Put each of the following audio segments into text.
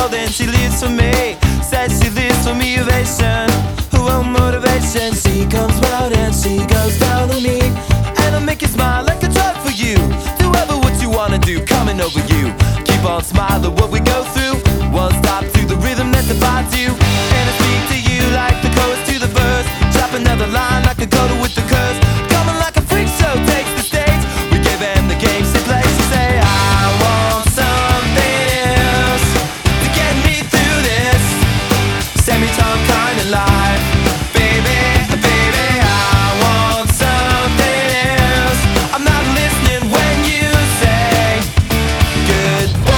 world and she lives for me. Says she lives for motivation, motivation. She comes round and she goes down on me, and I'll make you smile like a drug for you. Do ever what you wanna do, coming over you. Keep on smiling what we go through. One stop to the rhythm that divides you, and I speak to you like the chorus to the verse. Drop another line like a coda with the curse. Coming like a freak show takes the stage. We give them the game she plays. She say I want something else to get me through this semi-time kind of life. Baby, baby, I want something else. I'm not listening when you say goodbye.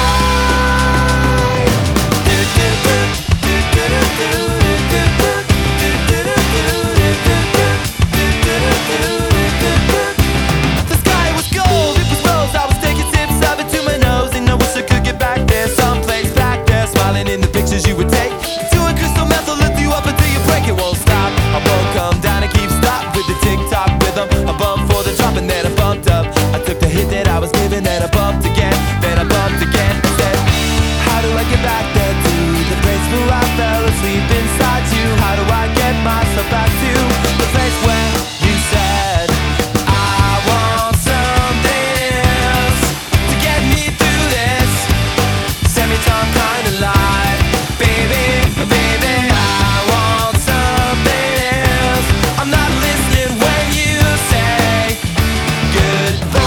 The sky was gold, it was rose. I was taking sips of it to my nose, and I wish I could get back there, someplace back there, smiling in the pictures you would take. Doing crystal meth will lift you up until you break. It won't stop. I won't come down and keep stop with the tick-tock rhythm. I bumped for the drop and then I bumped up. I took the hit that I was given, then I bumped again, then I bumped again. I said, how do I get back there to the place where I fell asleep inside you? How do I get myself back to the place where you said I want something else to get me through this semi-time kind of life? Baby, baby, I want something else. I'm not listening when you say goodbye.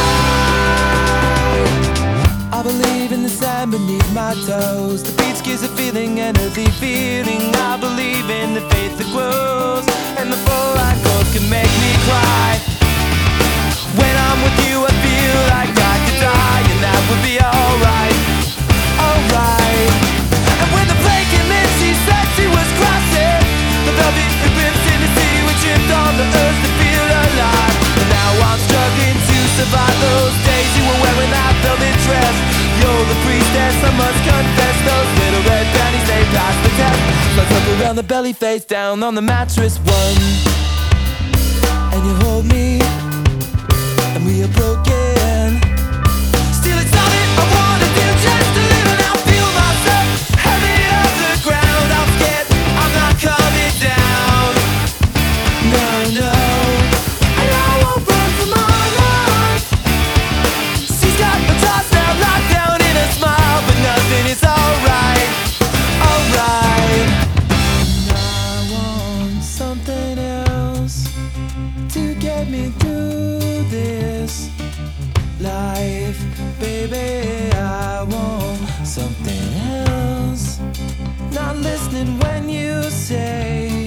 I believe in the sand beneath my toes. The beach gives a feeling, an earthy feeling. I believe in the faith that grows, and the full-line chords can make me cry. When I'm with you I feel like I could die, and that would be alright, alright. And when the plane came in she said she was crossing the velvet ribbons in the city. We tripped on the earth to feel alive, and now I'm struggling to survive those days you were wearing that velvet dress. You're the priestess, I must confess. Those little red panties, they passed the test. Let's look around the belly, face down on the mattress. One, and you hold me, and we are broken. Still it's all that I wanna do, just a little now. Feel myself heavy off the ground. I'm scared I'm not coming down. No, no, and I won't run from my life. She's got my thoughts now locked down in a smile, but nothing is alright, alright. And I want something else to get me through this life. Baby, I want something else. Not listening when you say